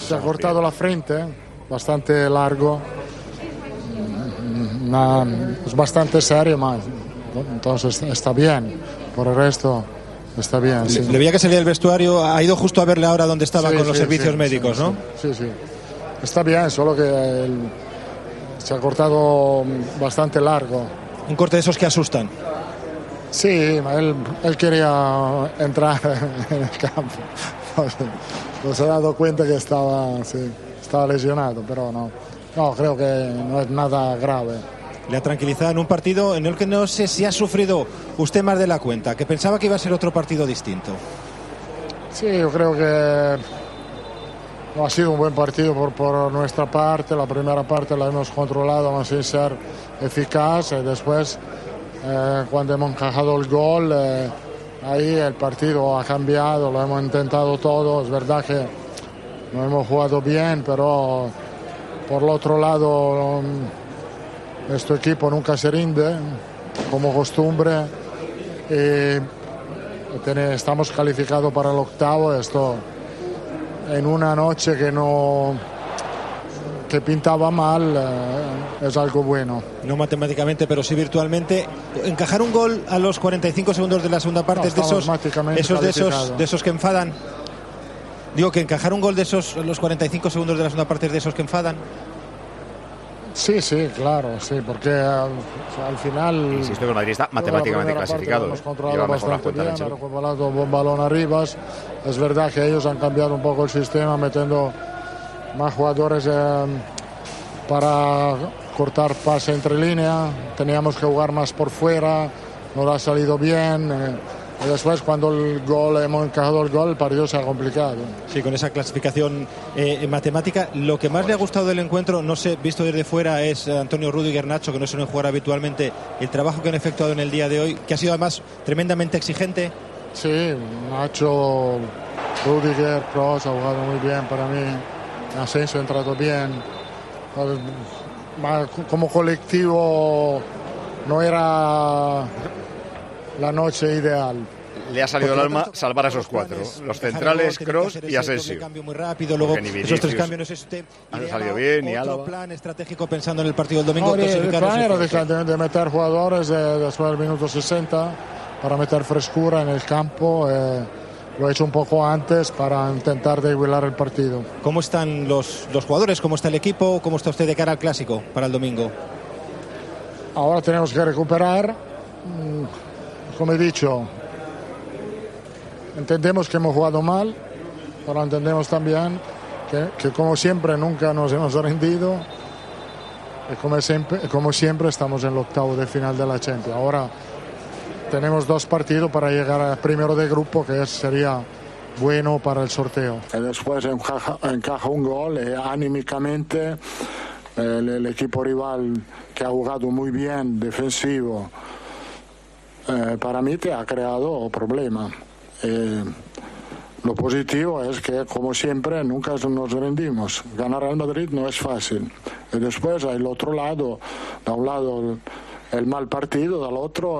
se ha cortado la frente, bastante largo. Es bastante serio, entonces está bien. Por el resto está bien. Sí. Le veía que salía del vestuario, ha ido justo a verle ahora dónde estaba con los servicios médicos, ¿no? Sí. Está bien, solo que se ha cortado bastante largo. Un corte de esos que asustan. Sí, él quería entrar en el campo. No se ha dado cuenta que estaba lesionado, pero no, creo que no es nada grave. Le ha tranquilizado en un partido en el que no sé si ha sufrido usted más de la cuenta, que pensaba que iba a ser otro partido distinto. Sí, yo creo que ha sido un buen partido por nuestra parte. La primera parte la hemos controlado, sin ser eficaz. Y después, cuando hemos encajado el gol, ahí el partido ha cambiado, lo hemos intentado todo. Es verdad que no hemos jugado bien, pero por el otro lado, nuestro equipo nunca se rinde, como costumbre. Estamos calificados para el octavo. Esto en una noche que pintaba mal, es algo bueno. No matemáticamente, pero sí virtualmente. Encajar un gol a los 45 segundos de la segunda parte es de esos que enfadan. Digo que encajar un gol de esos los 45 segundos de la segunda parte es de esos que enfadan. Sí, claro, sí, porque al final... Insisto que el Madrid está matemáticamente clasificado. Hemos controlado bastante bien, ha recuperado un balón arriba. Es verdad que ellos han cambiado un poco el sistema, metiendo más jugadores para cortar pase entre línea. Teníamos que jugar más por fuera, no ha salido bien. Y después, cuando hemos encajado el gol, el partido se ha complicado. Sí, con esa clasificación matemática. Lo que más le ha gustado del encuentro, no sé, visto desde fuera, es Antonio Rüdiger, Nacho, que no suelen jugar habitualmente, el trabajo que han efectuado en el día de hoy, que ha sido además tremendamente exigente. Sí, Nacho, Rüdiger, Kroos ha jugado muy bien para mí. Asensio ha entrado bien. Como colectivo no era la noche ideal. Le ha salido el alma salvar a esos cuatro, los centrales, Kroos y Asensio. Cambio muy rápido, luego esos tres cambios no es usted. Han salido bien, y Álava. Otro plan estratégico pensando en el partido del domingo. El plan era de meter jugadores después del minuto 60 para meter frescura en el campo. Lo he hecho un poco antes para intentar desigualar el partido. ¿Cómo están los jugadores? ¿Cómo está el equipo? ¿Cómo está usted de cara al clásico para el domingo? Ahora tenemos que recuperar. Como he dicho, entendemos que hemos jugado mal, pero entendemos también que como siempre nunca nos hemos rendido y como siempre estamos en el octavo de final de la Champions. Ahora tenemos 2 partidos para llegar al primero de grupo, que sería bueno para el sorteo. Y después encaja un gol y anímicamente el equipo rival, que ha jugado muy bien defensivo, para mí te ha creado problemas. Lo positivo es que, como siempre, nunca nos rendimos. Ganar al Madrid no es fácil. Y después hay el otro lado, de un lado el mal partido, del otro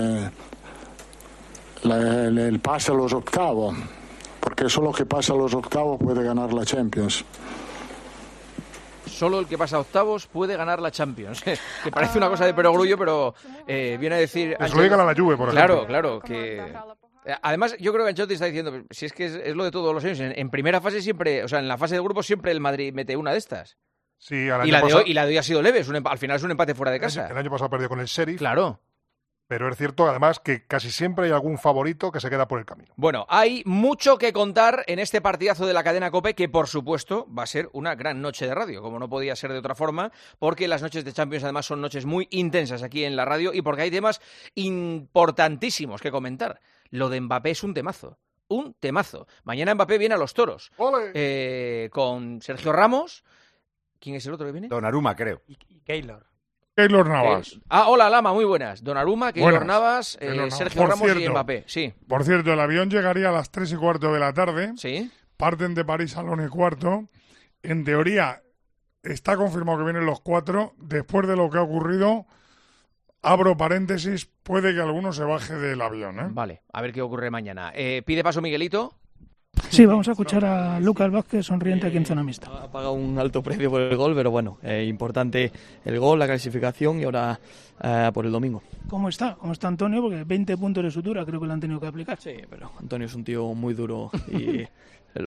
el pase a los octavos, porque solo que pasa a los octavos puede ganar la Champions. Solo el que pasa a octavos puede ganar la Champions. Que parece una cosa de perogrullo, pero viene a decir... Eso lo digan a la Juve, por ejemplo. Claro, que... Además, yo creo que Ancelotti está diciendo, si es que es lo de todos los años, en primera fase siempre, o sea, en la fase de grupo siempre el Madrid mete una de estas. Sí, y la de hoy ha sido leve, al final es un empate fuera de casa. El año pasado perdió con el Sheriff. Claro. Pero es cierto, además, que casi siempre hay algún favorito que se queda por el camino. Bueno, hay mucho que contar en este partidazo de la cadena COPE, que por supuesto va a ser una gran noche de radio, como no podía ser de otra forma, porque las noches de Champions además son noches muy intensas aquí en la radio y porque hay temas importantísimos que comentar. Lo de Mbappé es un temazo. Un temazo. Mañana Mbappé viene a los Toros. Con Sergio Ramos. ¿Quién es el otro que viene? Donnarumma, creo. Y Keylor. Keylor Navas. Hola, Lama, muy buenas. Donnarumma, Keylor Navas, Sergio Ramos y Mbappé. Sí. Por cierto, el avión llegaría a las 3:15 de la tarde. Sí. Parten de París a la 1:15. En teoría, está confirmado que vienen los 4. Después de lo que ha ocurrido, abro paréntesis, puede que alguno se baje del avión, ¿eh? Vale, a ver qué ocurre mañana. Pide paso Miguelito. Sí, vamos a escuchar a Lucas Vázquez, sonriente aquí en zona mixta. Ha pagado un alto precio por el gol, pero bueno, importante el gol, la clasificación y ahora por el domingo. ¿Cómo está Antonio? Porque 20 puntos de sutura creo que le han tenido que aplicar. Sí, pero Antonio es un tío muy duro y